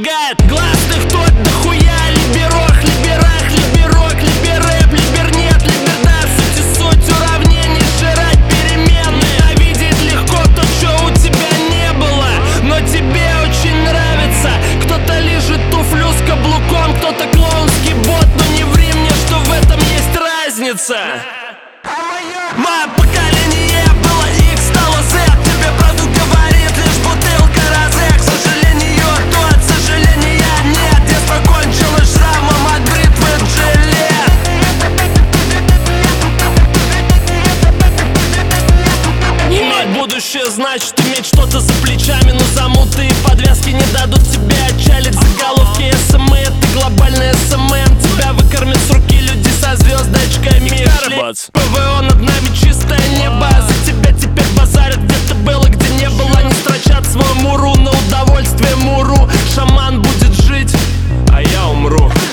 помогает. Гласных тот дохуя, либерох, либерах, либерок, либерэп, либернет, либерда. Суть и суть уравнений, жрать переменные. А видеть легко то, что у тебя не было, но тебе очень нравится. Кто-то лижет туфлю с каблуком, кто-то клоунский бот. Но не ври мне, что в этом есть разница. Мое поколение было X, стало Z. Тебе правду говорит лишь бутылка розе. К сожалению, то от сожаления нет. Детство кончилось шрамом от бритвы жилет. Иметь будущее значит иметь что-то за плечами, но замуты и подвязки не дадут тебе отчалить. Заголовки СМ, это глобальный СММ. Тебя выкормят с руки люди со звездочками. ПВО над нами чистое небо, а за тебя теперь базарят. Где ты было, где не было, не строчат свой муру на удовольствие муру. Шаман будет жить, а я умру.